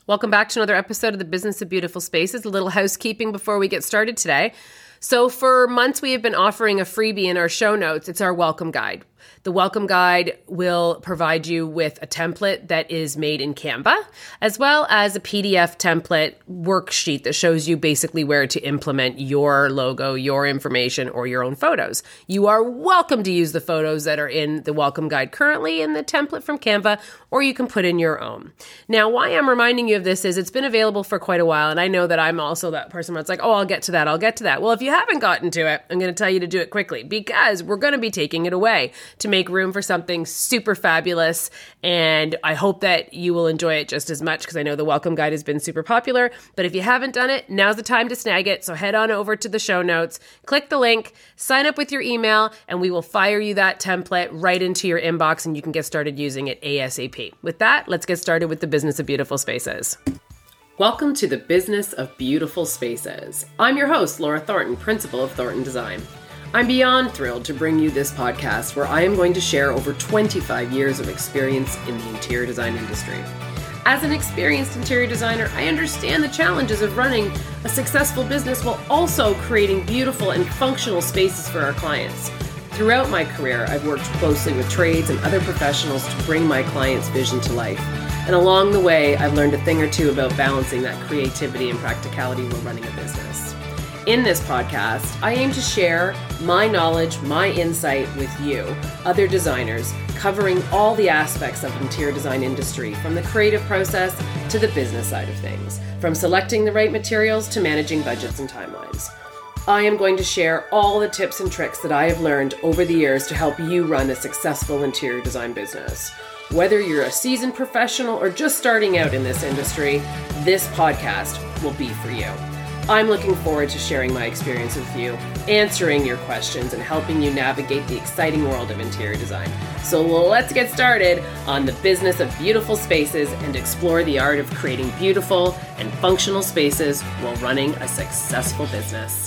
Welcome back to another episode of the Business of Beautiful Spaces. A little housekeeping before we get started today. So for months, we have been offering a freebie in our show notes. It's our welcome guide. The welcome guide will provide you with a template that is made in Canva, as well as a PDF template worksheet that shows you basically where to implement your logo, your information, or your own photos. You are welcome to use the photos that are in the welcome guide currently in the template from Canva, or you can put in your own. Now, why I'm reminding you of this is it's been available for quite a while, and I know that I'm also that person where it's like, oh, I'll get to that. Well, if you haven't gotten to it, I'm going to tell you to do it quickly because we're going to be taking it away to make room for something super fabulous. And I hope that you will enjoy it just as much because I know the welcome guide has been super popular. But if you haven't done it, now's the time to snag it. So head on over to the show notes, click the link, sign up with your email, and we will fire you that template right into your inbox and you can get started using it ASAP. With that, let's get started with the Business of Beautiful Spaces. Welcome to the Business of Beautiful Spaces. I'm your host, Laura Thornton, principal of Thornton Design. I'm beyond thrilled to bring you this podcast where I am going to share over 25 years of experience in the interior design industry. As an experienced interior designer, I understand the challenges of running a successful business while also creating beautiful and functional spaces for our clients. Throughout my career, I've worked closely with trades and other professionals to bring my clients' vision to life. And along the way, I've learned a thing or two about balancing that creativity and practicality while running a business. In this podcast, I aim to share my knowledge, my insight with you, other designers, covering all the aspects of the interior design industry, from the creative process to the business side of things, from selecting the right materials to managing budgets and timelines. I am going to share all the tips and tricks that I have learned over the years to help you run a successful interior design business. Whether you're a seasoned professional or just starting out in this industry, this podcast will be for you. I'm looking forward to sharing my experience with you, answering your questions, and helping you navigate the exciting world of interior design. So let's get started on the Business of Beautiful Spaces and explore the art of creating beautiful and functional spaces while running a successful business.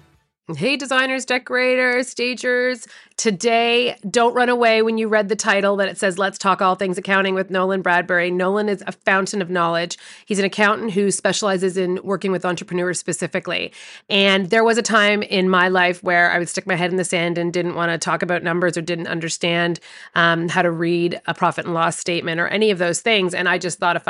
Hey designers, decorators, stagers. Today, don't run away when you read the title that it says, Let's Talk All Things Accounting with Nolan Bradbury. Nolan is a fountain of knowledge. He's an accountant who specializes in working with entrepreneurs specifically. And there was a time in my life where I would stick my head in the sand and didn't want to talk about numbers or didn't understand how to read a profit and loss statement or any of those things. And I just thought a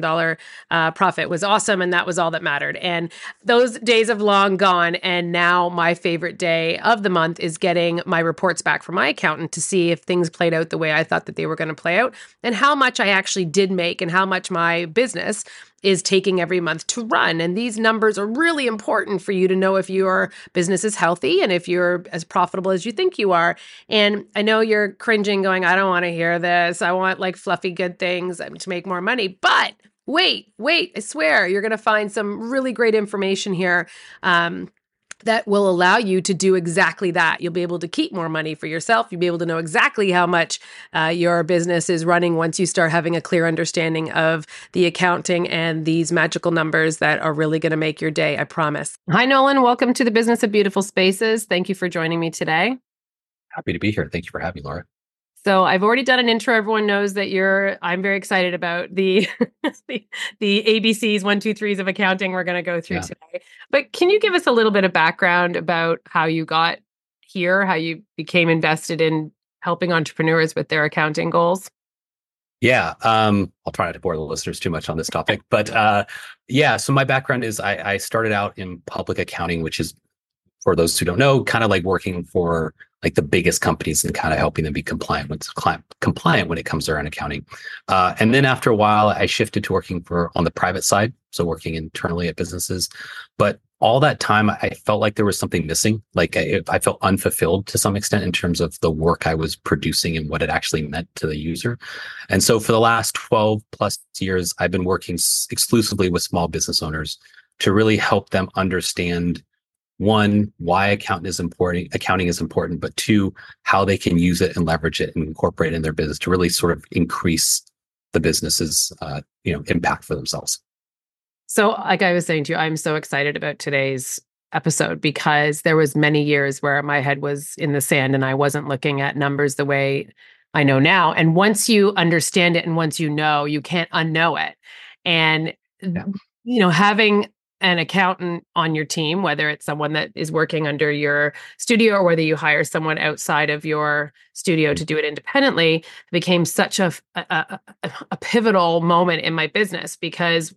$5,000 profit was awesome. And that was all that mattered. And those days have long gone. And now my favorite day of the month is getting my reports back from my accountant to see if things played out the way I thought that they were going to play out and how much I actually did make and how much my business is taking every month to run. And these numbers are really important for you to know if your business is healthy and if you're as profitable as you think you are. And I know you're cringing going, I don't want to hear this. I want like fluffy good things to make more money. But wait, I swear you're going to find some really great information here that will allow you to do exactly that. You'll be able to keep more money for yourself. You'll be able to know exactly how much your business is running once you start having a clear understanding of the accounting and these magical numbers that are really going to make your day, I promise. Hi, Nolan. Welcome to the Business of Beautiful Spaces. Thank you for joining me today. Happy to be here. Thank you for having me, Laura. So I've already done an intro. Everyone knows that I'm very excited about the the ABCs, 1, 2, 3s of accounting we're going to go through today. But can you give us a little bit of background about how you got here, how you became invested in helping entrepreneurs with their accounting goals? Yeah. I'll try not to bore the listeners too much on this topic, but so my background is I started out in public accounting, which is, for those who don't know, kind of like working for like the biggest companies and kind of helping them be compliant when it comes to their own accounting. And then after a while, I shifted to working on the private side, so working internally at businesses. But all that time, I felt like there was something missing. Like I felt unfulfilled to some extent in terms of the work I was producing and what it actually meant to the user. And so for the last 12 plus years, I've been working exclusively with small business owners to really help them understand, one, why accounting is important, but two, how they can use it and leverage it and incorporate it in their business to really sort of increase the business's impact for themselves. So like I was saying to you, I'm so excited about today's episode because there was many years where my head was in the sand and I wasn't looking at numbers the way I know now. And once you understand it and once you know, you can't unknow it. And Yeah. Having an accountant on your team, whether it's someone that is working under your studio or whether you hire someone outside of your studio to do it independently, became such a pivotal moment in my business because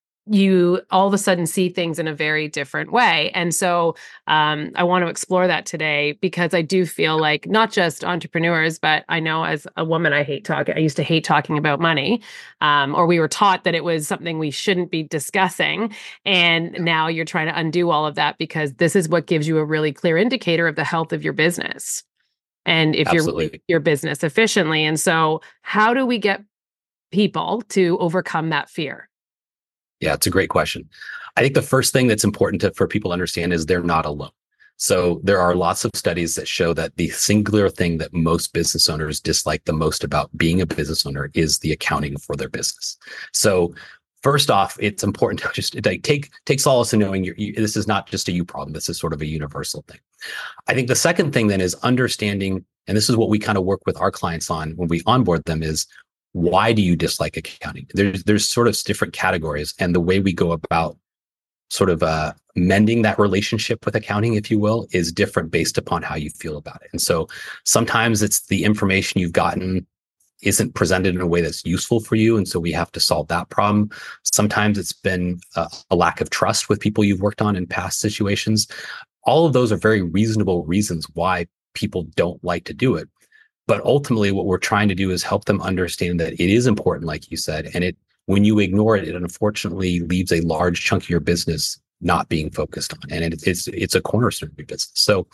you all of a sudden see things in a very different way. And so I want to explore that today because I do feel like not just entrepreneurs, but I know as a woman, I used to hate talking about money, or we were taught that it was something we shouldn't be discussing. And now you're trying to undo all of that because this is what gives you a really clear indicator of the health of your business and if you're running your business efficiently. And so how do we get people to overcome that fear? Yeah, it's a great question. I think the first thing that's important for people to understand is they're not alone. So there are lots of studies that show that the singular thing that most business owners dislike the most about being a business owner is the accounting for their business. So first off, it's important to just take solace in knowing this is not just a you problem. This is sort of a universal thing. I think the second thing then is understanding, and this is what we kind of work with our clients on when we onboard them, is why do you dislike accounting? There's sort of different categories, and the way we go about sort of mending that relationship with accounting, if you will, is different based upon how you feel about it. And so sometimes it's the information you've gotten isn't presented in a way that's useful for you, and so we have to solve that problem. Sometimes it's been a lack of trust with people you've worked on in past situations. All of those are very reasonable reasons why people don't like to do it. But ultimately, what we're trying to do is help them understand that it is important, like you said, and when you ignore it, it unfortunately leaves a large chunk of your business not being focused on, and it's a cornerstone of your business. So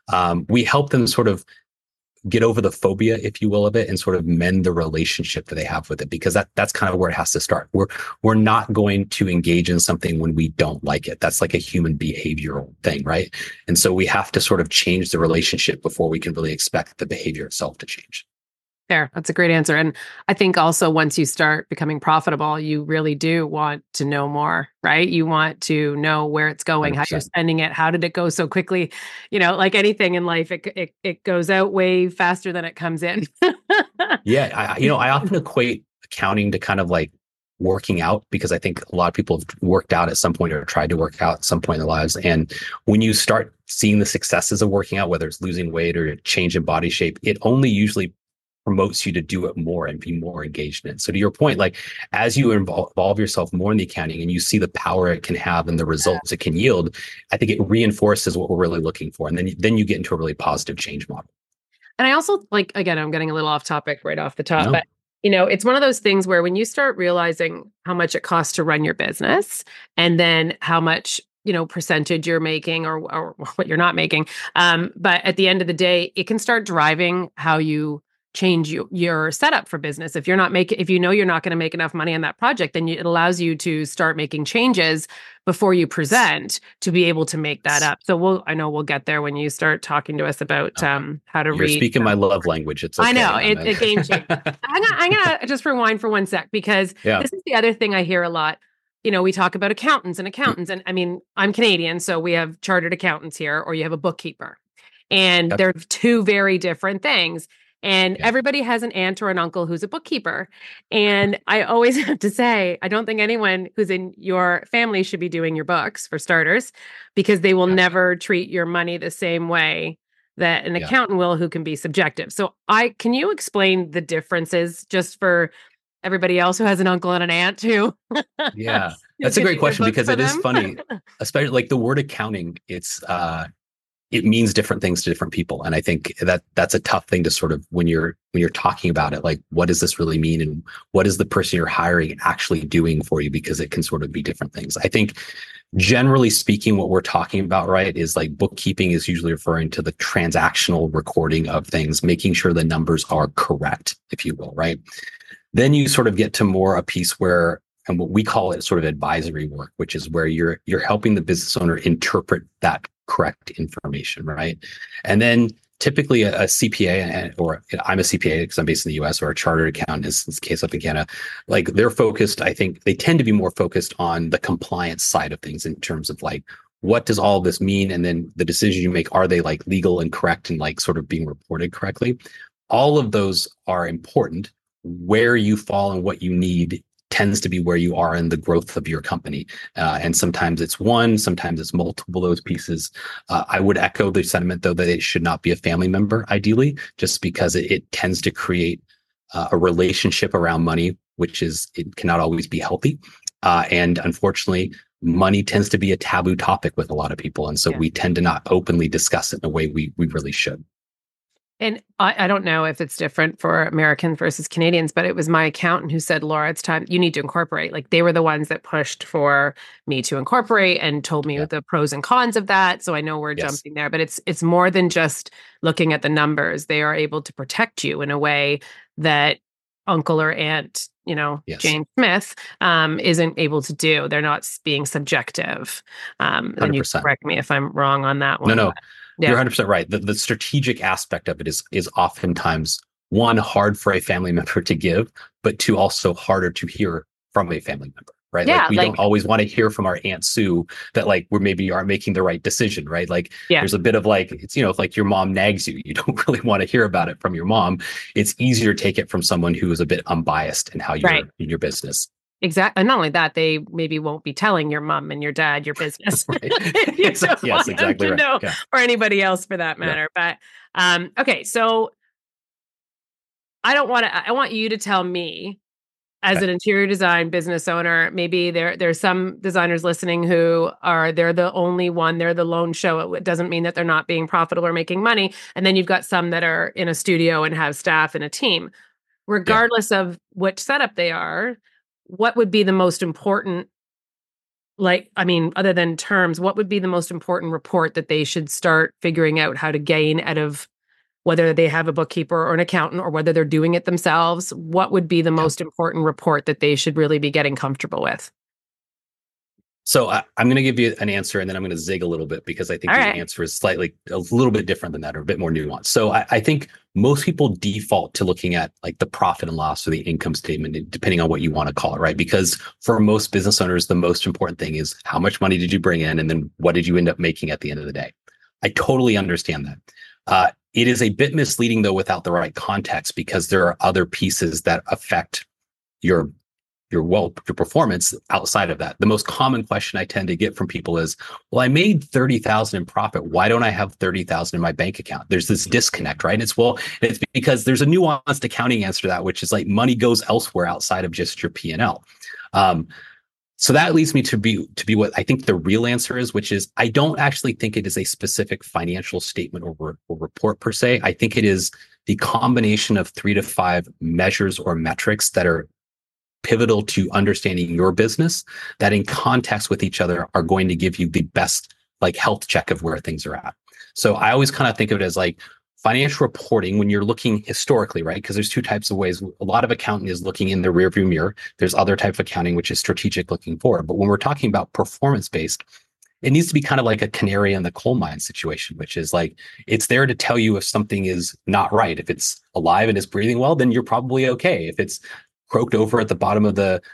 we help them sort of get over the phobia, if you will, of it, and sort of mend the relationship that they have with it, because that's kind of where it has to start. We're not going to engage in something when we don't like it. That's like a human behavioral thing, right? And so we have to sort of change the relationship before we can really expect the behavior itself to change. Fair. That's a great answer. And I think also once you start becoming profitable, you really do want to know more, right? You want to know where it's going, 100%. How you're spending it, how did it go so quickly? Like anything in life, it goes out way faster than it comes in. Yeah. I often equate accounting to kind of like working out, because I think a lot of people have worked out at some point or tried to work out at some point in their lives. And when you start seeing the successes of working out, whether it's losing weight or a change in body shape, it only usually promotes you to do it more and be more engaged in it. So to your point, like as you involve yourself more in the accounting and you see the power it can have and the results it can yield, I think it reinforces what we're really looking for. And then you get into a really positive change model. And I also again, I'm getting a little off topic right off the top, but it's one of those things where when you start realizing how much it costs to run your business and then how much percentage you're making or what you're not making. But at the end of the day, it can start driving how you change your setup for business. If you're not going to make enough money on that project, then it allows you to start making changes before you present to be able to make that up. So I know we'll get there when you start talking to us about how to read. You're speaking my love language. It's okay. I know it's a game changer. I'm gonna just rewind for one sec because this is the other thing I hear a lot. We talk about accountants, and I mean, I'm Canadian, so we have chartered accountants here, or you have a bookkeeper, and they're two very different things. And everybody has an aunt or an uncle who's a bookkeeper. And I always have to say, I don't think anyone who's in your family should be doing your books, for starters, because they will never treat your money the same way that an accountant will, who can be subjective. So can you explain the differences just for everybody else who has an uncle and an aunt too? Yeah, that's a great question, because it is funny, especially like the word accounting, it means different things to different people. And I think that's a tough thing to sort of, when you're talking about it, like, what does this really mean? And what is the person you're hiring actually doing for you? Because it can sort of be different things. I think generally speaking, what we're talking about, right, is like bookkeeping is usually referring to the transactional recording of things, making sure the numbers are correct, if you will, right? Then you sort of get to more a piece where, and what we call it sort of advisory work, which is where you're helping the business owner interpret that correct information, right? And then typically a CPA, or I'm a CPA because I'm based in the US, or a chartered accountant, in this case up in Canada, like they're focused, I think they tend to be more focused on the compliance side of things in terms of like, what does all this mean? And then the decisions you make, are they like legal and correct and like sort of being reported correctly? All of those are important. Where you fall and what you need tends to be where you are in the growth of your company. And sometimes it's one, sometimes it's multiple of those pieces. I would echo the sentiment, though, that it should not be a family member, ideally, just because it tends to create a relationship around money, it cannot always be healthy. And unfortunately, money tends to be a taboo topic with a lot of people. And so we tend to not openly discuss it in a way we really should. And I don't know if it's different for Americans versus Canadians, but it was my accountant who said, Laura, it's time, you need to incorporate. Like, they were the ones that pushed for me to incorporate and told me the pros and cons of that. So I know we're jumping there, but it's more than just looking at the numbers. They are able to protect you in a way that uncle or aunt, Jane Smith, isn't able to do. They're not being subjective. And you correct me if I'm wrong on that one. No. You're 100% right. The strategic aspect of it is oftentimes, one, hard for a family member to give, but two, also harder to hear from a family member, right? Yeah, like we don't always want to hear from our Aunt Sue that like we maybe aren't making the right decision, right? Like there's a bit of like, it's, if like your mom nags you, you don't really want to hear about it from your mom. It's easier to take it from someone who is a bit unbiased in how you're in your business. Exactly. And not only that, they maybe won't be telling your mom and your dad your business. Yes, exactly right. Know, or anybody else for that matter. But okay, so I want you to tell me, as an interior design business owner, maybe there's some designers listening who they're the only one, they're the lone show. It doesn't mean that they're not being profitable or making money. And then you've got some that are in a studio and have staff and a team. Regardless of which setup they are, what would be the most important, other than terms, what would be the most important report that they should start figuring out how to gain out of, whether they have a bookkeeper or an accountant or whether they're doing it themselves? What would be the most important report that they should really be getting comfortable with? So I'm going to give you an answer, and then I'm going to zig a little bit because I think the answer is a little bit different than that, or a bit more nuanced. So I think most people default to looking at like the profit and loss or the income statement, depending on what you want to call it, right? Because for most business owners, the most important thing is how much money did you bring in, and then what did you end up making at the end of the day? I totally understand that. It is a bit misleading, though, without the right context, because there are other pieces that affect your performance outside of that. The most common question I tend to get from people is, well, I made 30,000 in profit. Why don't I have 30,000 in my bank account? There's this disconnect, right? It's because there's a nuanced accounting answer to that, which is like money goes elsewhere outside of just your P&L. So that leads me to be what I think the real answer is, which is I don't actually think it is a specific financial statement or report per se. I think it is the combination of 3 to 5 measures or metrics that are pivotal to understanding your business, that in context with each other are going to give you the best like health check of where things are at. So I always kind of think of it as like financial reporting when you're looking historically, right? Because there's two types of ways. A lot of accounting is looking in the rearview mirror. There's other type of accounting, which is strategic, looking forward. But when we're talking about performance-based, it needs to be kind of like a canary in the coal mine situation, which is like, it's there to tell you if something is not right. If it's alive and is breathing well, then you're probably okay. If it's croaked over at the bottom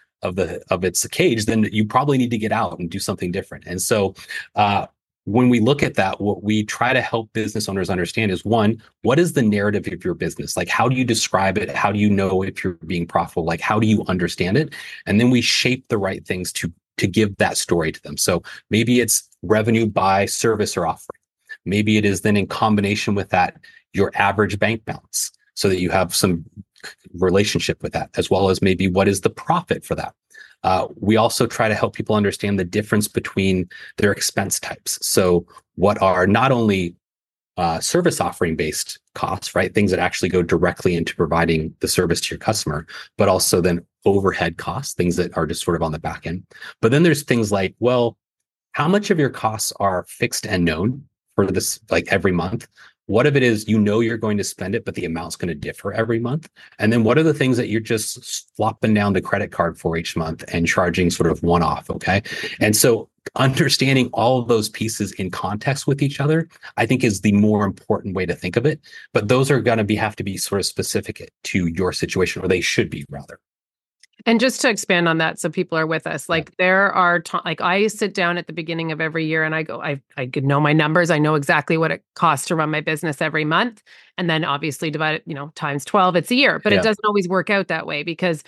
of its cage, then you probably need to get out and do something different. And so when we look at that, what we try to help business owners understand is, one, what is the narrative of your business? Like, how do you describe it? How do you know if you're being profitable? Like, how do you understand it? And then we shape the right things to give that story to them. So maybe it's revenue by service or offering. Maybe it is then in combination with that, your average bank balance, so that you have some relationship with that, as well as maybe what is the profit for that. We also try to help people understand the difference between their expense types. So what are not only service offering based costs, right? Things that actually go directly into providing the service to your customer, but also then overhead costs, things that are just sort of on the back end. But then there's things like, well, how much of your costs are fixed and known for this, like every month? What if it is, you're going to spend it, but the amount's going to differ every month? And then what are the things that you're just flopping down the credit card for each month and charging sort of one-off, okay? And so understanding all of those pieces in context with each other, I think, is the more important way to think of it. But those are going to have to be sort of specific to your situation, or they should be, rather. And just to expand on that, so people are with us, like there are, like I sit down at the beginning of every year and I go, I could know my numbers. I know exactly what it costs to run my business every month. And then obviously divide it, times 12, it's a year, but it doesn't always work out that way, because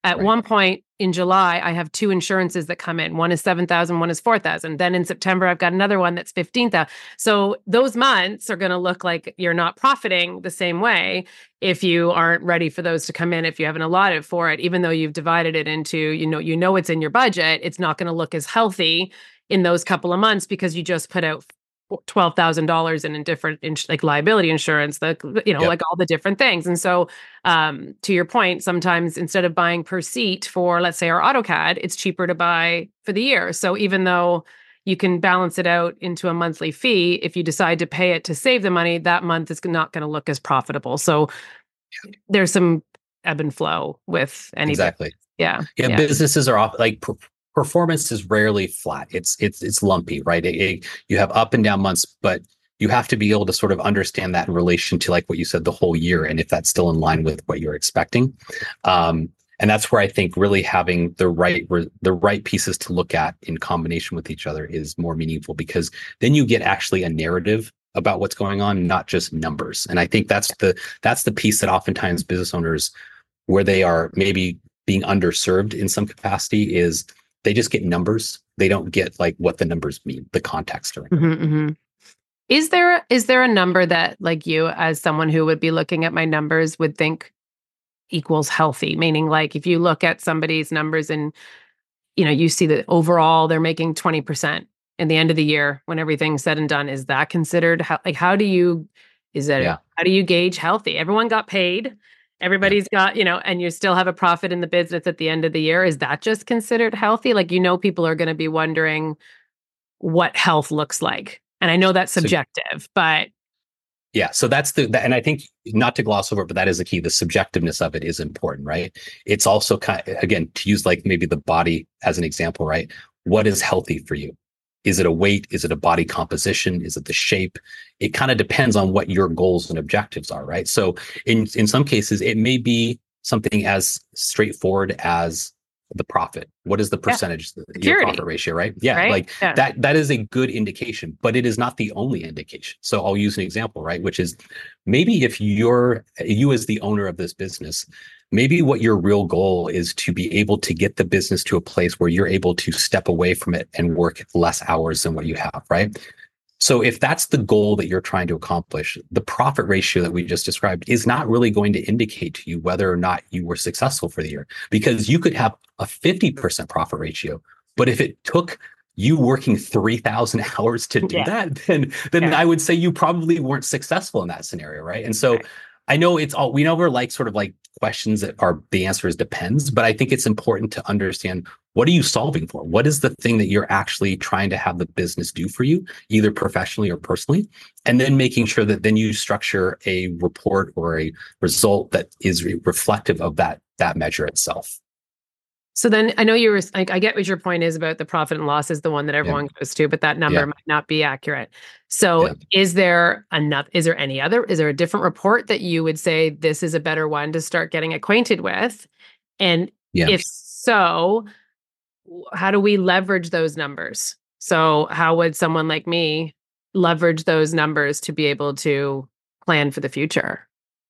At Right. one point in July, I have two insurances that come in. One is 7,000, one is 4,000. Then in September, I've got another one that's 15,000. So those months are going to look like you're not profiting the same way if you aren't ready for those to come in, if you haven't allotted for it, even though you've divided it into, you know it's in your budget, it's not going to look as healthy in those couple of months because you just put out $12,000 in different like liability insurance, Yep. like all the different things. And so, to your point, sometimes instead of buying per seat for, let's say, our AutoCAD, it's cheaper to buy for the year. So even though you can balance it out into a monthly fee, if you decide to pay it to save the money, that month is not going to look as profitable. So there's some ebb and flow with any. Exactly. Yeah. Yeah. Businesses are off like performance is rarely flat. It's lumpy, right? You have up and down months, but you have to be able to sort of understand that in relation to, like what you said, the whole year, and if that's still in line with what you're expecting. And that's where I think really having the right pieces to look at in combination with each other is more meaningful, because then you get actually a narrative about what's going on, not just numbers. And I think that's the piece that oftentimes business owners, where they are maybe being underserved in some capacity, is they just get numbers. They don't get like what the numbers mean, the context around. Mm-hmm, mm-hmm. Is there a number that, like, you as someone who would be looking at my numbers would think equals healthy? Meaning, like, if you look at somebody's numbers and you see that overall they're making 20% in the end of the year when everything's said and done, is that considered how do you gauge healthy? Everyone got paid. Everybody's got, and you still have a profit in the business at the end of the year. Is that just considered healthy? Like, people are going to be wondering what health looks like. And I know that's subjective, but. Yeah. So that's and I think, not to gloss over, but that is the key. The subjectiveness of it is important, right? It's also again, to use like maybe the body as an example, right? What is healthy for you? Is it a weight? Is it a body composition? Is it the shape? It kind of depends on what your goals and objectives are, right? So in some cases, it may be something as straightforward as the profit. What is the percentage, your profit ratio, right? Yeah, right? That is a good indication, but it is not the only indication. So I'll use an example, right? Which is, maybe if you as the owner of this business, maybe what your real goal is to be able to get the business to a place where you're able to step away from it and work less hours than what you have, right? So if that's the goal that you're trying to accomplish, the profit ratio that we just described is not really going to indicate to you whether or not you were successful for the year, because you could have a 50% profit ratio, but if it took you working 3,000 hours to do that, then I would say you probably weren't successful in that scenario, right? And so I know we know we're like sort of like questions that the answer is depends, but I think it's important to understand, what are you solving for? What is the thing that you're actually trying to have the business do for you, either professionally or personally? And then making sure that then you structure a report or a result that is reflective of that measure itself. So then I know you were like, I get what your point is about the profit and loss is the one that everyone goes to, but that number might not be accurate. So is there a different report that you would say this is a better one to start getting acquainted with? And if so, how do we leverage those numbers? So how would someone like me leverage those numbers to be able to plan for the future?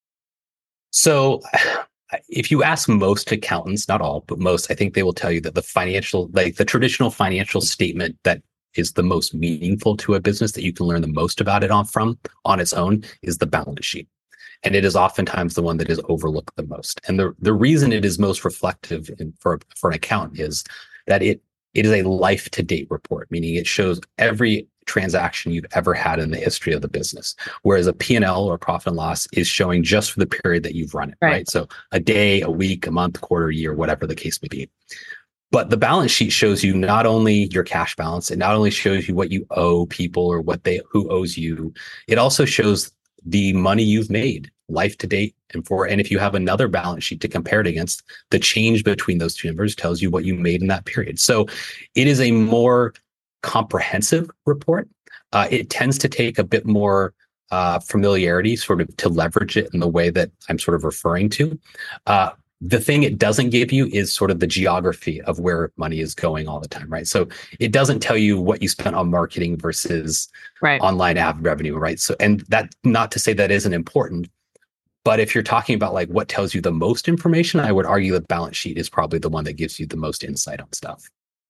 So if you ask most accountants, not all, but most, I think they will tell you that the traditional financial statement that is the most meaningful to a business, that you can learn the most about it on its own, is the balance sheet. And it is oftentimes the one that is overlooked the most. And the reason it is most reflective for an account is that it is a life-to-date report, meaning it shows every transaction you've ever had in the history of the business. Whereas a P&L or profit and loss is showing just for the period that you've run it, right? So a day, a week, a month, quarter, year, whatever the case may be. But the balance sheet shows you not only your cash balance, it not only shows you what you owe people or who owes you, it also shows the money you've made life to date. And if you have another balance sheet to compare it against, the change between those two numbers tells you what you made in that period. So it is a more comprehensive report. It tends to take a bit more familiarity sort of to leverage it in the way that I'm sort of referring to. The thing it doesn't give you is sort of the geography of where money is going all the time, right? So it doesn't tell you what you spent on marketing versus online ad revenue, right? So, and that, not to say that isn't important, But if you're talking about like what tells you the most information, I would argue the balance sheet is probably the one that gives you the most insight on stuff.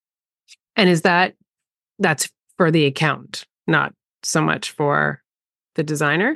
And that's for the accountant, not so much for the designer?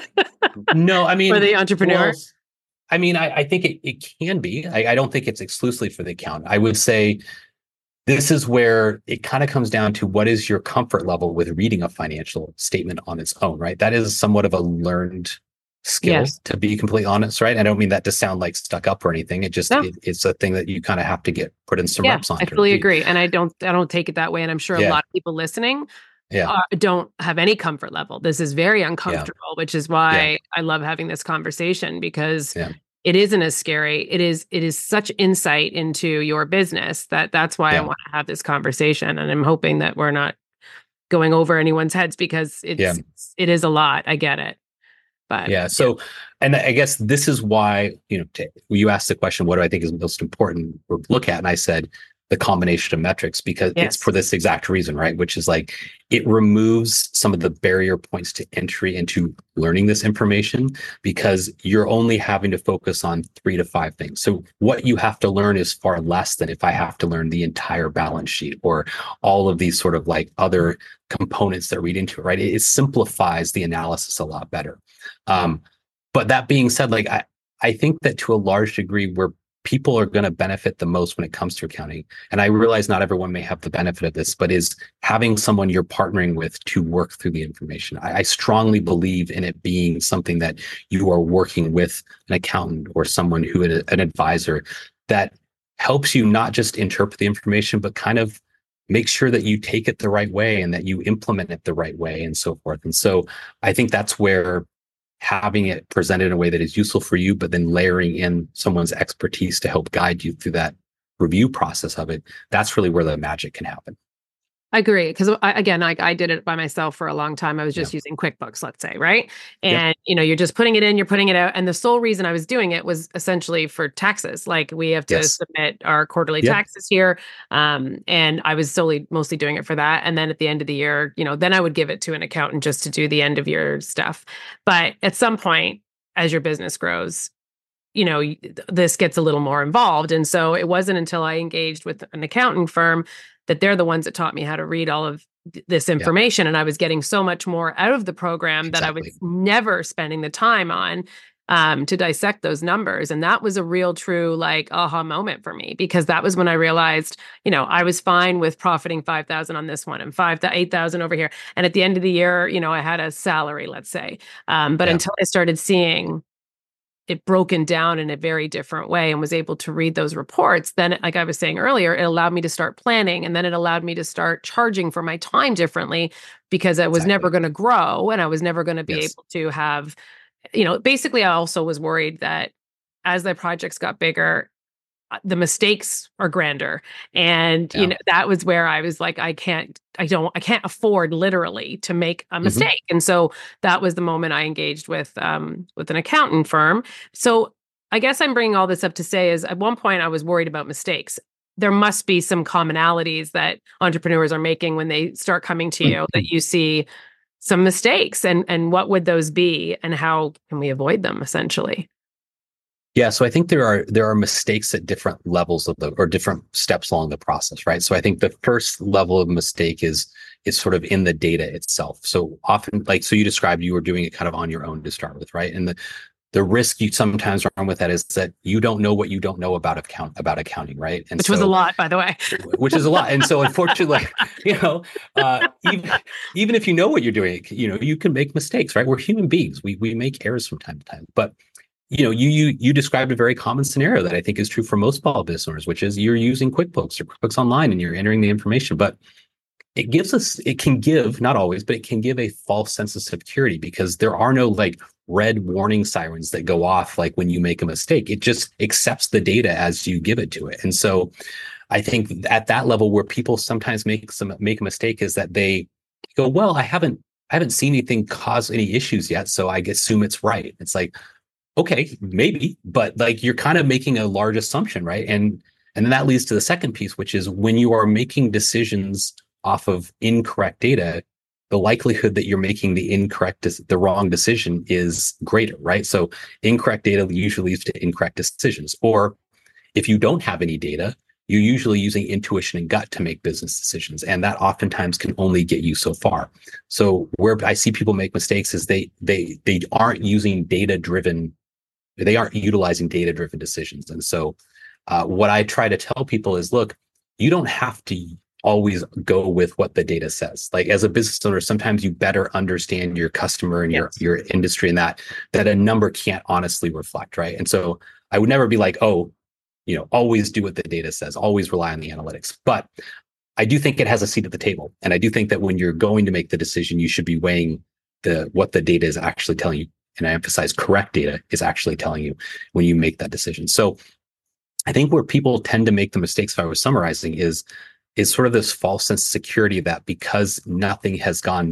No, I mean, for the entrepreneur? well, I mean, I think it can be. I don't think it's exclusively for the accountant. I would say this is where it kind of comes down to what is your comfort level with reading a financial statement on its own, right? That is somewhat of a learned skill, Yes. to be completely honest, right? I don't mean that to sound like stuck up or anything. It just No. it's a thing that you kind of have to get put in some Yeah, reps on. I fully agree. And I don't take it that way. And I'm sure a Yeah. lot of people listening Yeah. don't have any comfort level. This is very uncomfortable, which is why I love having this conversation, because Yeah. it isn't as scary. It is such insight into your business that's why I Yeah. want to have this conversation. And I'm hoping that we're not going over anyone's heads, because it is a lot. I get it. But Yeah. So, and I guess this is why, you asked the question, what do I think is most important to look at? And I said the combination of metrics, because it's for this exact reason, right? Which is like, it removes some of the barrier points to entry into learning this information, because you're only having to focus on 3 to 5 things. So what you have to learn is far less than if I have to learn the entire balance sheet or all of these sort of like other components that read into it, right? It simplifies the analysis a lot better. But that being said, like I think that to a large degree, where people are going to benefit the most when it comes to accounting, and I realize not everyone may have the benefit of this, but is having someone you're partnering with to work through the information. I strongly believe in it being something that you are working with an accountant or someone who an advisor that helps you not just interpret the information, but kind of make sure that you take it the right way and that you implement it the right way and so forth. And so I think that's where having it presented in a way that is useful for you, but then layering in someone's expertise to help guide you through that review process of it, that's really where the magic can happen. I agree. Because I did it by myself for a long time. I was just using QuickBooks, let's say, right? And, you're just putting it in, you're putting it out. And the sole reason I was doing it was essentially for taxes. Like, we have to submit our quarterly taxes here. And I was mostly doing it for that. And then at the end of the year, then I would give it to an accountant just to do the end of year stuff. But at some point, as your business grows, this gets a little more involved. And so it wasn't until I engaged with an accounting firm that they're the ones that taught me how to read all of this information. And I was getting so much more out of the program that I was never spending the time on to dissect those numbers. And that was a real true like aha moment for me, because that was when I realized, I was fine with profiting 5,000 on this one and 5,000 to 8,000 over here. And at the end of the year, I had a salary, let's say. But until I started seeing it broken down in a very different way and was able to read those reports, then, like I was saying earlier, it allowed me to start planning, and then it allowed me to start charging for my time differently, because I was never going to grow and I was never going to be able to have, basically I also was worried that as the projects got bigger, the mistakes are grander. And, that was where I was like, I can't afford literally to make a mistake. And so that was the moment I engaged with an accountant firm. So I guess I'm bringing all this up to say is, at one point I was worried about mistakes. There must be some commonalities that entrepreneurs are making when they start coming to you that you see some mistakes, and what would those be and how can we avoid them essentially? Yeah, so I think there are mistakes at different levels or different steps along the process, right? So I think the first level of mistake is sort of in the data itself. So often, so you described, you were doing it kind of on your own to start with, right? And the risk you sometimes run with that is that you don't know what you don't know about accounting, right? And which was a lot, by the way. Which is a lot. And so unfortunately, even if you know what you're doing, you can make mistakes, right? We're human beings. We make errors from time to time. But you described a very common scenario that I think is true for most small business owners, which is you're using QuickBooks or QuickBooks Online and you're entering the information, but it can give, not always, but it can give a false sense of security, because there are no like red warning sirens that go off like when you make a mistake. It just accepts the data as you give it to it. And so I think at that level where people sometimes make a mistake is that they go, well, I haven't seen anything cause any issues yet, so I assume it's right. It's like, okay, maybe, but like you're kind of making a large assumption, right? And then that leads to the second piece, which is when you are making decisions off of incorrect data, the likelihood that you're making the wrong decision is greater, right? So incorrect data usually leads to incorrect decisions. Or if you don't have any data, you're usually using intuition and gut to make business decisions. And that oftentimes can only get you so far. So where I see people make mistakes is they aren't using they aren't utilizing data-driven decisions. And so what I try to tell people is, look, you don't have to always go with what the data says. Like as a business owner, sometimes you better understand your customer and your industry, and that a number can't honestly reflect, right? And so I would never be like, oh, always do what the data says, always rely on the analytics. But I do think it has a seat at the table. And I do think that when you're going to make the decision, you should be weighing what the data is actually telling you. And I emphasize correct data is actually telling you when you make that decision. So I think where people tend to make the mistakes, if I was summarizing, is sort of this false sense of security that because nothing has gone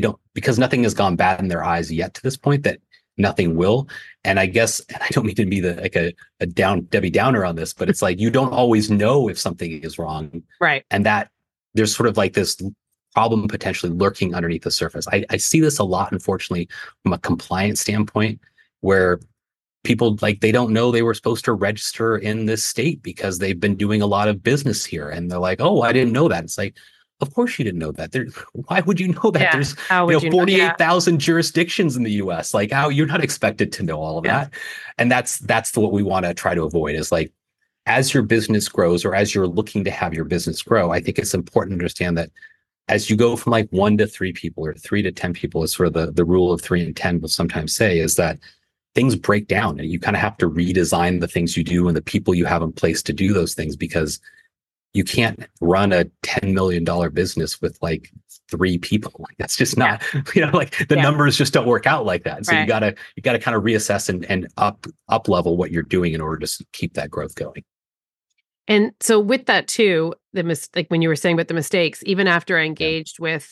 bad in their eyes yet to this point, that nothing will. And I guess, and I don't mean to be a Debbie Downer on this, but it's like, you don't always know if something is wrong. Right. And that there's sort of like this problem potentially lurking underneath the surface. I see this a lot, unfortunately, from a compliance standpoint, where people they don't know they were supposed to register in this state because they've been doing a lot of business here. And they're like, oh, I didn't know that. It's like, of course you didn't know that. Why would you know that? Yeah. There's 48,000 jurisdictions in the US. Like, how you're not expected to know all of that. And that's what we want to try to avoid is like, as your business grows or as you're looking to have your business grow, I think it's important to understand that as you go from like 1 to 3 people or 3 to 10 people is sort of the rule of 3 and 10 will sometimes say, is that things break down and you kind of have to redesign the things you do and the people you have in place to do those things, because you can't run a $10 million business with like 3 people. Like that's just not, the numbers just don't work out like that. And so you gotta kind of reassess and up level what you're doing in order to keep that growth going. And so with that too, like when you were saying about the mistakes, even after I engaged with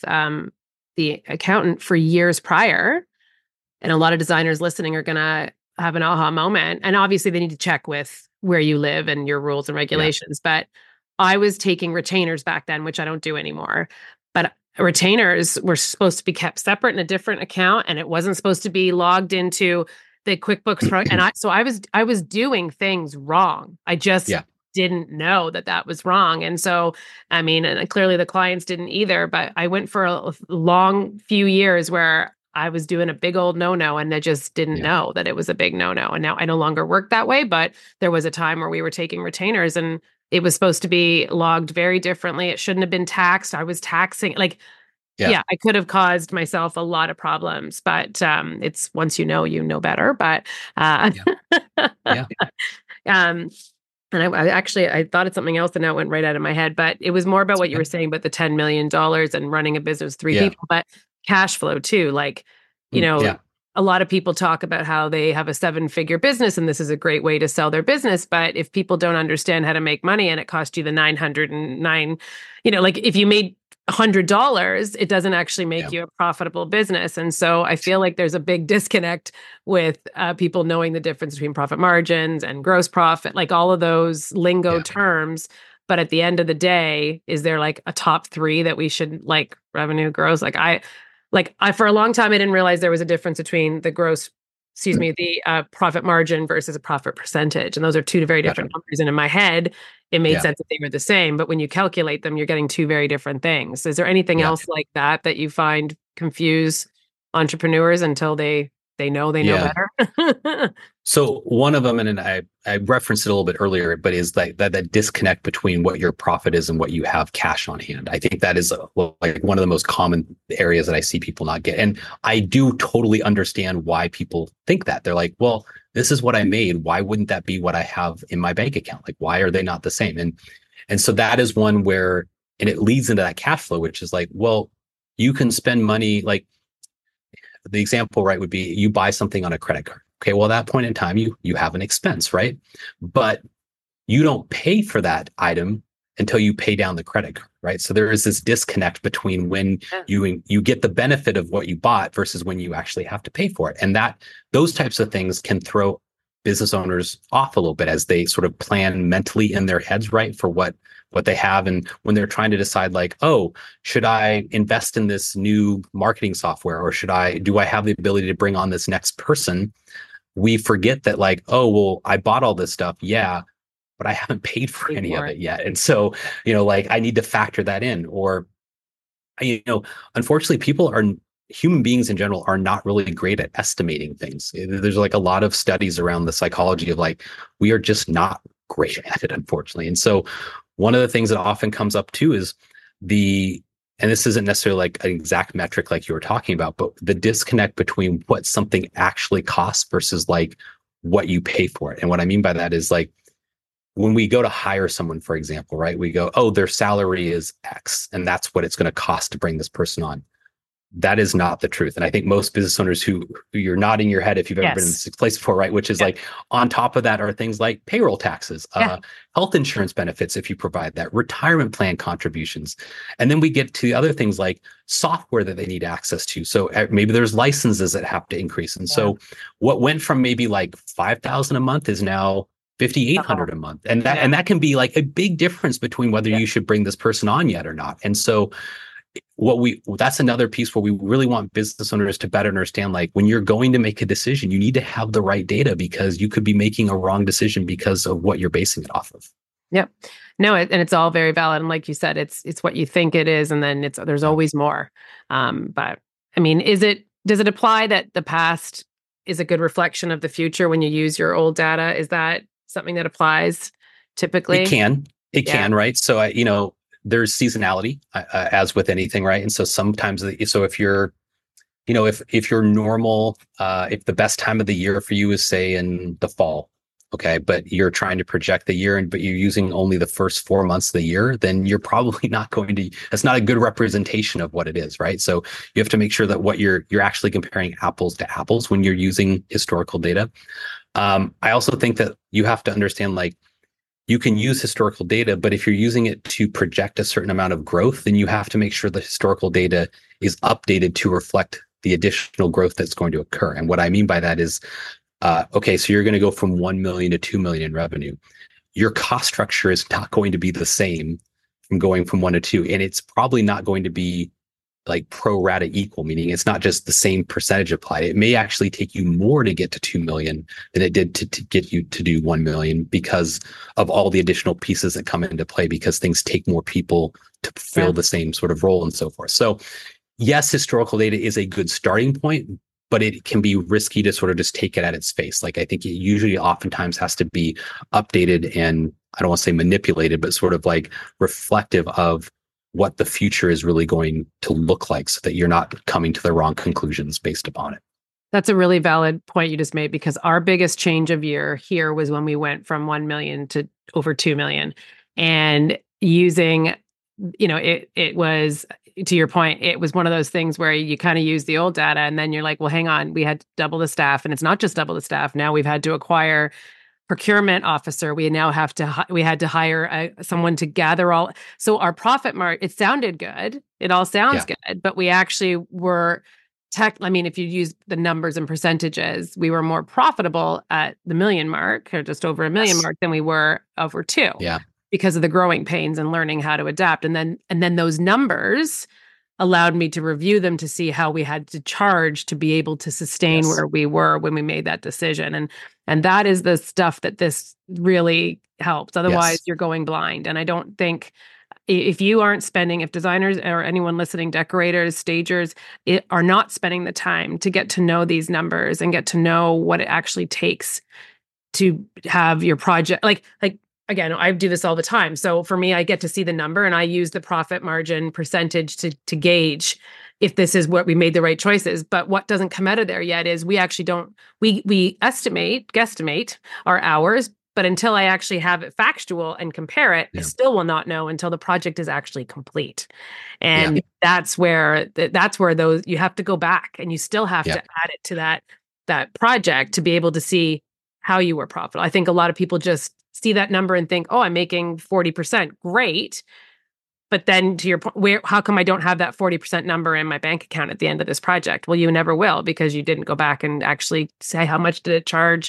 the accountant for years prior, and a lot of designers listening are going to have an aha moment. And obviously they need to check with where you live and your rules and regulations. But I was taking retainers back then, which I don't do anymore. But retainers were supposed to be kept separate in a different account, and it wasn't supposed to be logged into the QuickBooks. And I was doing things wrong. I just didn't know that was wrong. And so, I mean, and clearly the clients didn't either, but I went for a long few years where I was doing a big old no-no, and I just didn't know that it was a big no-no. And now I no longer work that way, but there was a time where we were taking retainers and it was supposed to be logged very differently. It shouldn't have been taxed. I was taxing I could have caused myself a lot of problems, but it's once you know better. But and I thought of something else and now it went right out of my head, but it was more about what you were saying about the $10 million and running a business with 3 people, but cash flow too. Like, a lot of people talk about how they have a 7-figure business and this is a great way to sell their business. But if people don't understand how to make money and it cost you the 909, like if you made $100, it doesn't actually make you a profitable business. And so I feel like there's a big disconnect with people knowing the difference between profit margins and gross profit, like all of those lingo terms. But at the end of the day, is there like a top 3 that we should like revenue gross? I for a long time, I didn't realize there was a difference between the profit margin versus a profit percentage. And those are 2 very different numbers. And in my head, it made sense that they were the same. But when you calculate them, you're getting 2 very different things. Is there anything else like that you find confuse entrepreneurs until they know better? So one of them, and I referenced it a little bit earlier, but is like that disconnect between what your profit is and what you have cash on hand. I think that is like one of the most common areas that I see people not get. And I do totally understand why people think that. They're like, well, this is what I made. Why wouldn't that be what I have in my bank account? Like, why are they not the same? And so that is one where, and it leads into that cash flow, which is like, well, you can spend money. Like the example, right, would be you buy something on a credit card. Okay, well, at that point in time, you have an expense, right? But you don't pay for that item until you pay down the credit card, right? So there is this disconnect between when you get the benefit of what you bought versus when you actually have to pay for it. And those types of things can throw business owners off a little bit as they sort of plan mentally in their heads, right, for what what they have. And when they're trying to decide like, oh, should I invest in this new marketing software, or do I have the ability to bring on this next person? We forget that like, oh, well, I bought all this stuff. Yeah, but I haven't paid for any of it yet. And so, like I need to factor that in. Or, unfortunately, human beings in general are not really great at estimating things. There's like a lot of studies around the psychology of like, we are just not great at it, unfortunately. And so one of the things that often comes up too is and this isn't necessarily like an exact metric like you were talking about, but the disconnect between what something actually costs versus like what you pay for it. And what I mean by that is like, when we go to hire someone, for example, right, we go, oh, their salary is X, and that's what it's going to cost to bring this person on. That is not the truth. And I think most business owners who you're nodding your head if you've ever been in this place before, right? Which is like on top of that are things like payroll taxes, health insurance benefits, if you provide that, retirement plan contributions. And then we get to the other things like software that they need access to. So maybe there's licenses that have to increase. And so what went from maybe like 5,000 a month is now 5,800 a month. And that can be like a big difference between whether you should bring this person on yet or not. And so that's another piece where we really want business owners to better understand, like when you're going to make a decision, you need to have the right data, because you could be making a wrong decision because of what you're basing it off of. Yep. No, and it's all very valid. And like you said, it's what you think it is. And then there's always more. But I mean, does it apply that the past is a good reflection of the future when you use your old data? Is that something that applies typically? It can, right? So there's seasonality as with anything, right? And so sometimes, if you're, if you're normal, if the best time of the year for you is say in the fall, okay, but you're trying to project the year but you're using only the first 4 months of the year, then you're probably not going to, that's not a good representation of what it is, right? So you have to make sure that what you're actually comparing apples to apples when you're using historical data. I also think that you have to understand, like, you can use historical data, but if you're using it to project a certain amount of growth, then you have to make sure the historical data is updated to reflect the additional growth that's going to occur. And what I mean by that is, okay, so you're going to go from 1 million to 2 million in revenue. Your cost structure is not going to be the same from going from 1 to 2. And it's probably not going to be like pro rata equal, meaning it's not just the same percentage applied. It may actually take you more to get to 2 million than it did to get you to do 1 million, because of all the additional pieces that come into play, because things take more people to fill the same sort of role and so forth. So yes, historical data is a good starting point, but it can be risky to sort of just take it at its face. Like, I think it usually oftentimes has to be updated and, I don't want to say manipulated, but sort of like reflective of what the future is really going to look like, so that you're not coming to the wrong conclusions based upon it. That's a really valid point you just made, because our biggest change of year here was when we went from 1 million to over 2 million. And using, it was, to your point, it was one of those things where you kind of use the old data and then you're like, well, hang on, we had to double the staff, and it's not just double the staff. Now we've had to acquire procurement officer. We had to hire someone to gather all. So our profit margin, it sounded good. It all sounds good, but we actually were if you use the numbers and percentages, we were more profitable at the million mark, or just over a million mark, than we were over 2. Yeah. Because of the growing pains and learning how to adapt. And then those numbers allowed me to review them to see how we had to charge to be able to sustain where we were when we made that decision. And that is the stuff that this really helps. Otherwise, you're going blind. And I don't think, if you aren't spending, if designers or anyone listening, decorators, stagers, are not spending the time to get to know these numbers and get to know what it actually takes to have your project, like again, I do this all the time. So for me, I get to see the number and I use the profit margin percentage to gauge if this is what we made the right choices. But what doesn't come out of there yet is we actually we guesstimate our hours, but until I actually have it factual and compare it, I still will not know until the project is actually complete. And that's where those, you have to go back and you still have to add it to that project to be able to see how you were profitable. I think a lot of people just see that number and think, oh, I'm making 40%. Great. But then to your point, how come I don't have that 40% number in my bank account at the end of this project? Well, you never will, because you didn't go back and actually say, how much did it charge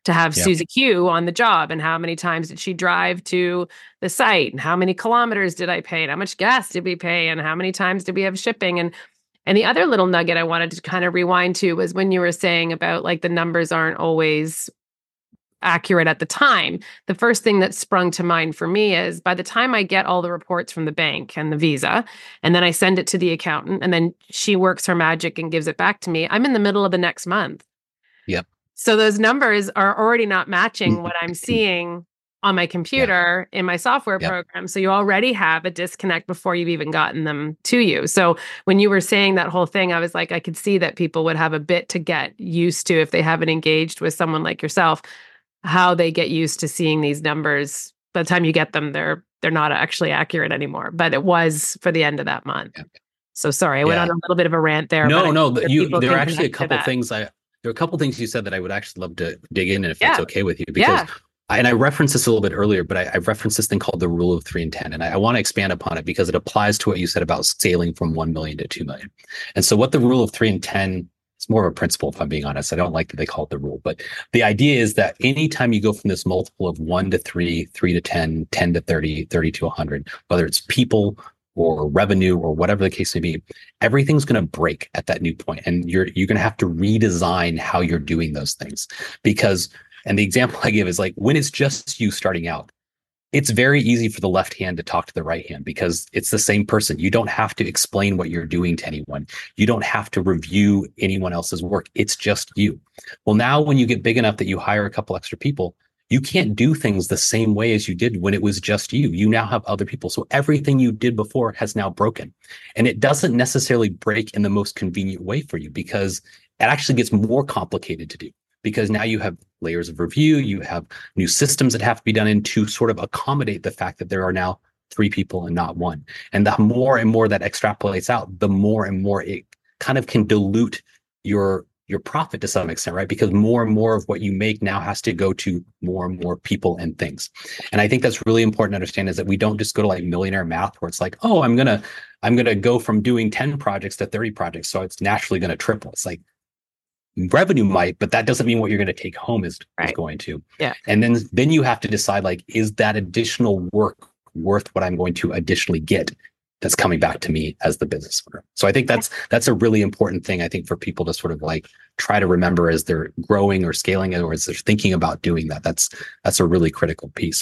to have Yeah. Susie Q on the job, and how many times did she drive to the site, and how many kilometers did I pay, and how much gas did we pay, and how many times did we have shipping. And the other little nugget I wanted to kind of rewind to was when you were saying about like the numbers aren't always accurate at the time. The first thing that sprung to mind for me is by the time I get all the reports from the bank and the Visa, and then I send it to the accountant, and then she works her magic and gives it back to me, I'm in the middle of the next month. Yep. So those numbers are already not matching what I'm seeing on my computer in my software program. So you already have a disconnect before you've even gotten them to you. So when you were saying that whole thing, I was like, I could see that people would have a bit to get used to if they haven't engaged with someone like yourself, how they get used to seeing these numbers. By the time you get them, they're not actually accurate anymore. But it was for the end of that month. Yeah. So sorry, I went on a little bit of a rant there. No, there are actually a couple things there are a couple things you said that I would actually love to dig in, if it's okay with you, because I referenced this a little bit earlier, but I referenced this thing called the rule of 3 and 10. And I want to expand upon it because it applies to what you said about scaling from 1 million to 2 million. And so what the rule of 3 and 10, it's more of a principle, if I'm being honest. I don't like that they call it the rule, but the idea is that anytime you go from this multiple of 1 to 3, 3 to 10, 10 to 30, 30 to 100, whether it's people or revenue or whatever the case may be, everything's going to break at that new point. And you're going to have to redesign how you're doing those things. Because, and the example I give is like, when it's just you starting out, it's very easy for the left hand to talk to the right hand because it's the same person. You don't have to explain what you're doing to anyone. You don't have to review anyone else's work. It's just you. Well, now when you get big enough that you hire a couple extra people, you can't do things the same way as you did when it was just you. You now have other people. So everything you did before has now broken. And it doesn't necessarily break in the most convenient way for you because it actually gets more complicated to do. Because now you have layers of review, you have new systems that have to be done in to sort of accommodate the fact that there are now 3 people and not 1. And the more and more that extrapolates out, the more and more it kind of can dilute your profit to some extent, right? Because more and more of what you make now has to go to more and more people and things. And I think that's really important to understand is that we don't just go to like millionaire math where it's like, oh, I'm gonna go from doing 10 projects to 30 projects. So it's naturally going to triple. It's like revenue might, but that doesn't mean what you're going to take home is going to. Yeah. And then you have to decide like, is that additional work worth what I'm going to additionally get that's coming back to me as the business owner? So I think that's a really important thing, I think, for people to sort of like try to remember as they're growing or scaling it, or as they're thinking about doing that. That's a really critical piece.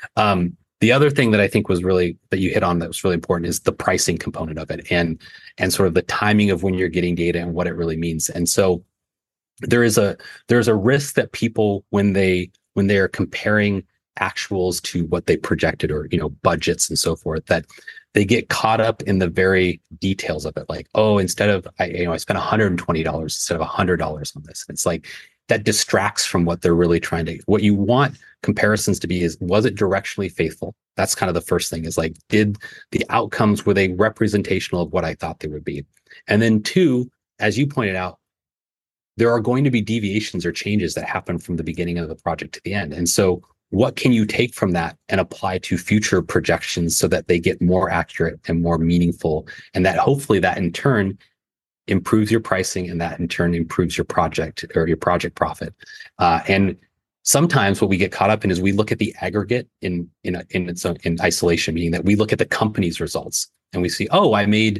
The other thing that I think was really that you hit on that was really important is the pricing component of it and sort of the timing of when you're getting data and what it really means. And so there's a risk that people when they are comparing actuals to what they projected or budgets and so forth, that they get caught up in the very details of it. Like, oh, instead of I spent $120 instead of $100 on this. And it's like that distracts from what they're really trying to. What you want comparisons to be is, was it directionally faithful? That's kind of the first thing. Is like, did the outcomes, were they representational of what I thought they would be? And then 2, as you pointed out, there are going to be deviations or changes that happen from the beginning of the project to the end. And so what can you take from that and apply to future projections so that they get more accurate and more meaningful? And that hopefully that in turn improves your pricing, and that in turn improves your project or your project profit. And sometimes what we get caught up in is we look at the aggregate in isolation, meaning that we look at the company's results and we see, oh, I made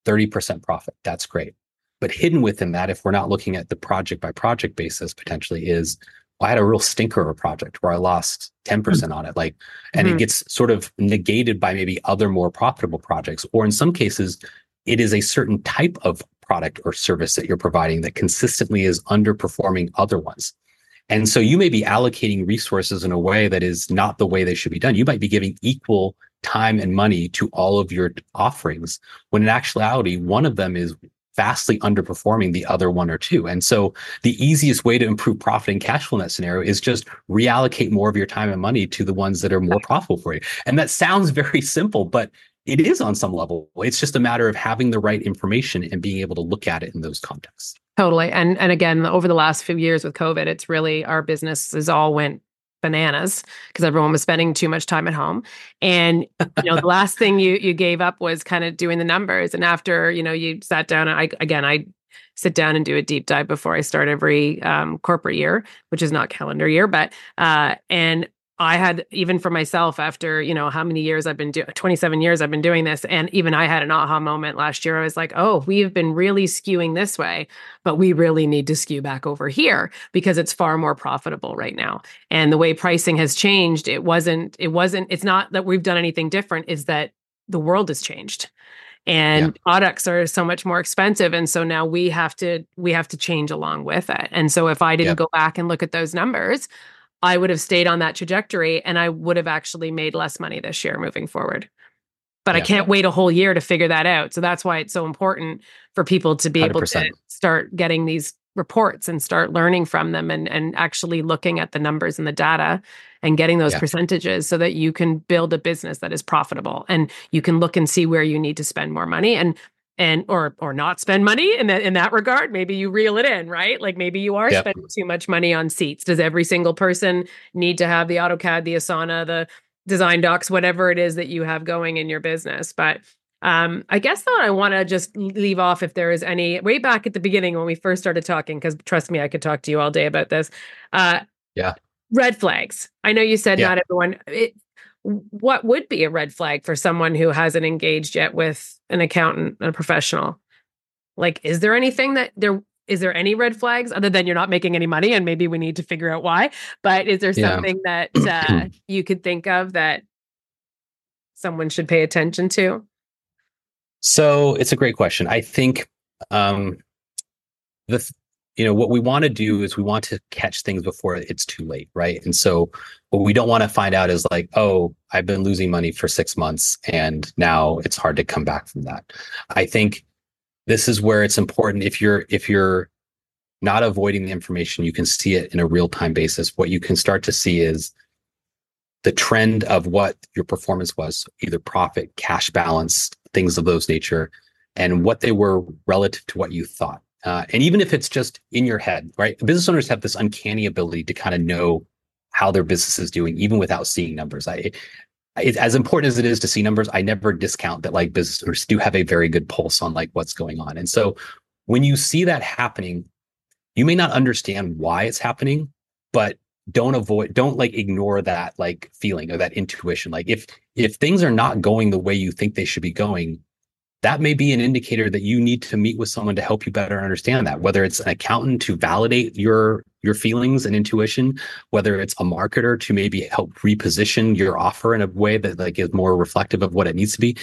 30% profit. That's great. But hidden within that, if we're not looking at the project by project basis, potentially is, well, I had a real stinker of a project where I lost 10% on it. And it gets sort of negated by maybe other more profitable projects. Or in some cases, it is a certain type of product or service that you're providing that consistently is underperforming other ones. And so you may be allocating resources in a way that is not the way they should be done. You might be giving equal time and money to all of your offerings, when in actuality, one of them is vastly underperforming the other 1 or 2. And so the easiest way to improve profit and cash flow in that scenario is just reallocate more of your time and money to the ones that are more profitable for you. And that sounds very simple, but it is on some level. It's just a matter of having the right information and being able to look at it in those contexts. Totally. And again, over the last few years with COVID, it's really, our businesses all went bananas because everyone was spending too much time at home. And, the last thing you gave up was kind of doing the numbers. And after, you sat down, I sit down and do a deep dive before I start every corporate year, which is not calendar year, but and I had, even for myself, after, how many years I've been 27 years I've been doing this. And even I had an aha moment last year. I was like, oh, we've been really skewing this way, but we really need to skew back over here because it's far more profitable right now. And the way pricing has changed, it's not that we've done anything different, is that the world has changed and products are so much more expensive. And so now we have to change along with it. And so if I didn't go back and look at those numbers, I would have stayed on that trajectory and I would have actually made less money this year moving forward. But I can't wait a whole year to figure that out. So that's why it's so important for people to be 100%. Able to start getting these reports and start learning from them and actually looking at the numbers and the data and getting those percentages so that you can build a business that is profitable and you can look and see where you need to spend more money and or not spend money in that regard. Maybe you reel it in, right? Like maybe you are spending too much money on seats. Does every single person need to have the AutoCAD, the Asana, the Design Docs, whatever it is that you have going in your business? But I guess though, I want to just leave off if there is any, way back at the beginning when we first started talking, because trust me, I could talk to you all day about this. Red flags. I know you said not everyone. What would be a red flag for someone who hasn't engaged yet with an accountant, a professional? Like, is there anything is there any red flags other than you're not making any money and maybe we need to figure out why? But is there something that you could think of that someone should pay attention to? So it's a great question. I think what we want to do is we want to catch things before it's too late, right? And so what we don't want to find out is like, oh, I've been losing money for 6 months and now it's hard to come back from that. I think this is where it's important. If you're not avoiding the information, you can see it in a real-time basis. What you can start to see is the trend of what your performance was, either profit, cash balance, things of those nature, and what they were relative to what you thought. And even if it's just in your head, right? Business owners have this uncanny ability to kind of know how their business is doing, even without seeing numbers. It's as important as it is to see numbers, I never discount that like business owners do have a very good pulse on like what's going on. And so when you see that happening, you may not understand why it's happening, but don't like ignore that like feeling or that intuition. Like if things are not going the way you think they should be going, that may be an indicator that you need to meet with someone to help you better understand that, whether it's an accountant to validate your feelings and intuition, whether it's a marketer to maybe help reposition your offer in a way that like is more reflective of what it needs to be.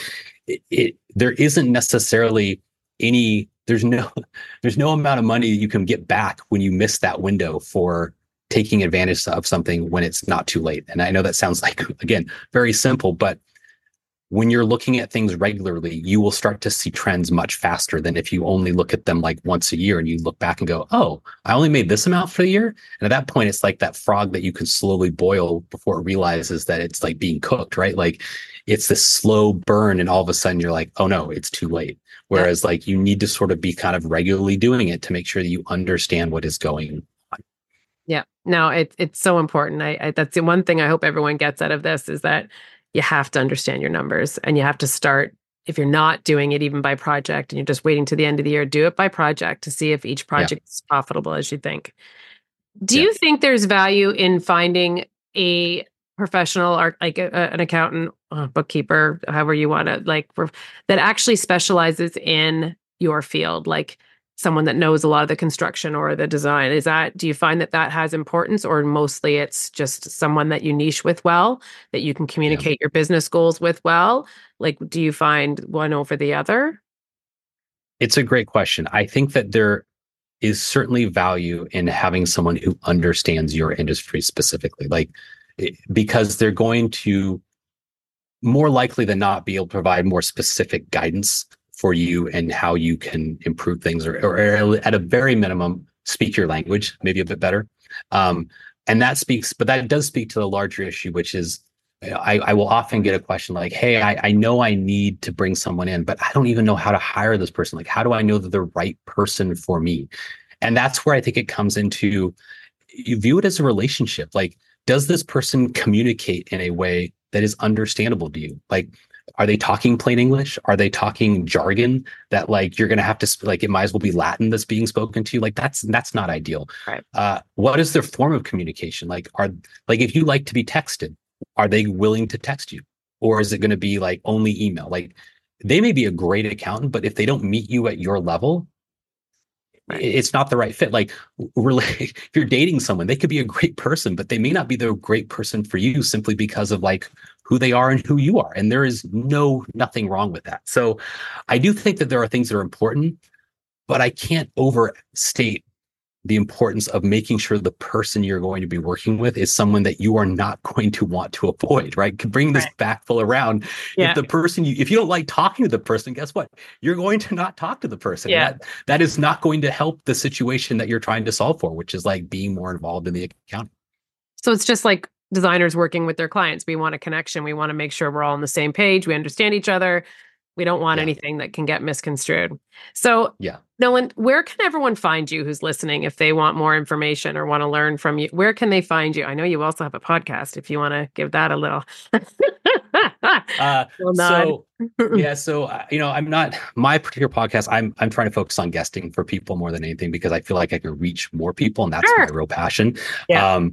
There isn't necessarily there's no amount of money you can get back when you miss that window for taking advantage of something when it's not too late. And I know that sounds like, again, very simple, but when you're looking at things regularly, you will start to see trends much faster than if you only look at them like once a year and you look back and go, oh, I only made this amount for the year. And at that point, it's like that frog that you can slowly boil before it realizes that it's like being cooked, right? Like it's this slow burn and all of a sudden you're like, oh no, it's too late. Whereas like you need to sort of be kind of regularly doing it to make sure that you understand what is going on. Yeah, no, it's so important. I that's the one thing I hope everyone gets out of this is that you have to understand your numbers and you have to start, if you're not doing it even by project and you're just waiting to the end of the year, do it by project to see if each project is profitable as you think. Do you think there's value in finding a professional or like an accountant, bookkeeper, however you want to that actually specializes in your field? Like someone that knows a lot of the construction or the design, do you find that has importance, or mostly it's just someone that you niche with well, that you can communicate your business goals with well? Like, do you find one over the other? It's a great question. I think that there is certainly value in having someone who understands your industry specifically, because they're going to more likely than not be able to provide more specific guidance for you and how you can improve things, or at a very minimum, speak your language, maybe a bit better. And that does speak to the larger issue, which is I will often get a question like, hey, I know I need to bring someone in, but I don't even know how to hire this person. Like, how do I know that they're the right person for me? And that's where I think it comes into, you view it as a relationship. Like, does this person communicate in a way that is understandable to you? Like, Are they talking plain English? Are they talking jargon that like you're going to have to like it might as well be Latin that's being spoken to you? Like that's not ideal. Right. What is their form of communication? Like if you like to be texted, are they willing to text you, or is it going to be like only email? Like they may be a great accountant, but if they don't meet you at your level, it's not the right fit. Like really, if you're dating someone, they could be a great person, but they may not be the great person for you simply because of like who they are and who you are. And there is nothing wrong with that. So I do think that there are things that are important, but I can't overstate the importance of making sure the person you're going to be working with is someone that you are not going to want to avoid, right? Bring this back full around. Yeah. If the person, if you don't like talking to the person, guess what? You're going to not talk to the person. Yeah. That is not going to help the situation that you're trying to solve for, which is like being more involved in the accounting. So it's just like designers working with their clients. We want a connection. We want to make sure we're all on the same page. We understand each other. We don't want anything that can get misconstrued. So, Nolan, where can everyone find you who's listening if they want more information or want to learn from you? Where can they find you? I know you also have a podcast if you want to give that a little. I'm not my particular podcast. I'm trying to focus on guesting for people more than anything because I feel like I can reach more people, and that's my real passion. Yeah.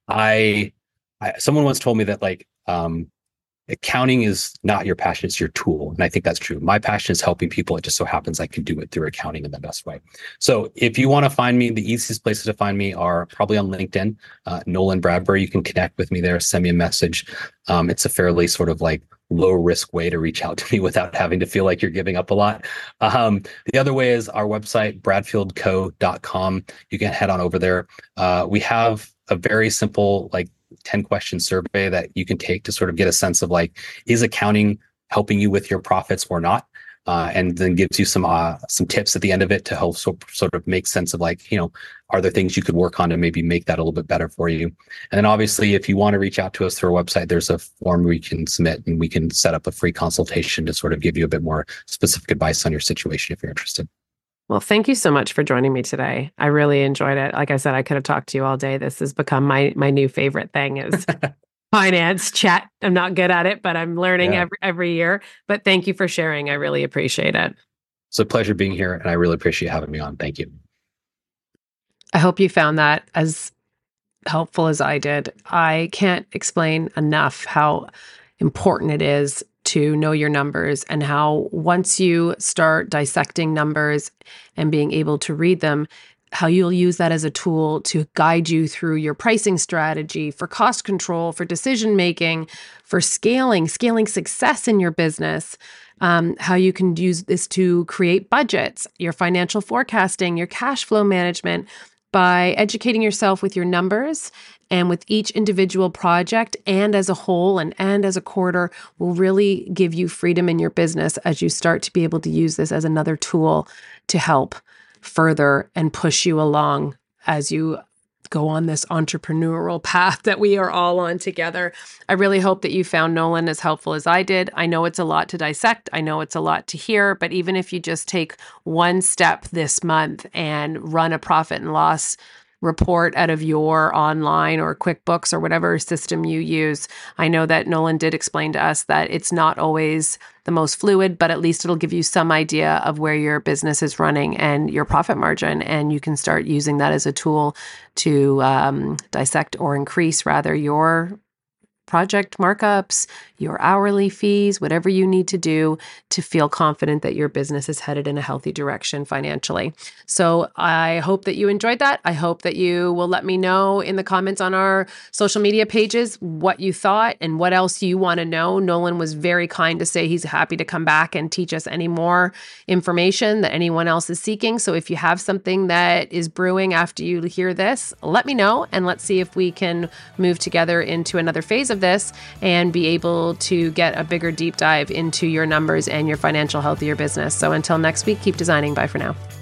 Someone once told me that like accounting is not your passion, it's your tool. And I think that's true. My passion is helping people. It just so happens I can do it through accounting in the best way. So if you want to find me, the easiest places to find me are probably on LinkedIn, Nolan Bradbury. You can connect with me there, send me a message. It's a fairly sort of like low risk way to reach out to me without having to feel like you're giving up a lot. The other way is our website, bradfieldco.com. You can head on over there. We have a very simple, like 10-question survey that you can take to sort of get a sense of like, is accounting helping you with your profits or not? And then gives you some tips at the end of it to help sort of make sense of like, are there things you could work on to maybe make that a little bit better for you? And then obviously, if you want to reach out to us through our website, there's a form where you can submit and we can set up a free consultation to sort of give you a bit more specific advice on your situation if you're interested. Well, thank you so much for joining me today. I really enjoyed it. Like I said, I could have talked to you all day. This has become my new favorite thing is finance chat. I'm not good at it, but I'm learning every year. But thank you for sharing. I really appreciate it. It's a pleasure being here, and I really appreciate having me on. Thank you. I hope you found that as helpful as I did. I can't explain enough how important it is to know your numbers, and how once you start dissecting numbers and being able to read them, how you'll use that as a tool to guide you through your pricing strategy, for cost control, for decision making, for scaling success in your business, how you can use this to create budgets, your financial forecasting, your cash flow management, by educating yourself with your numbers and with each individual project and as a whole and as a quarter will really give you freedom in your business as you start to be able to use this as another tool to help further and push you along as you go on this entrepreneurial path that we are all on together. I really hope that you found Nolan as helpful as I did. I know it's a lot to dissect. I know it's a lot to hear, but even if you just take one step this month and run a profit and loss report out of your online or QuickBooks or whatever system you use. I know that Nolan did explain to us that it's not always the most fluid, but at least it'll give you some idea of where your business is running and your profit margin. And you can start using that as a tool to dissect or increase rather your project markups, your hourly fees, whatever you need to do to feel confident that your business is headed in a healthy direction financially. So I hope that you enjoyed that. I hope that you will let me know in the comments on our social media pages what you thought and what else you want to know. Nolan was very kind to say he's happy to come back and teach us any more information that anyone else is seeking. So if you have something that is brewing after you hear this, let me know and let's see if we can move together into another phase of this and be able to get a bigger deep dive into your numbers and your financial health of your business. So until next week, keep designing. Bye for now.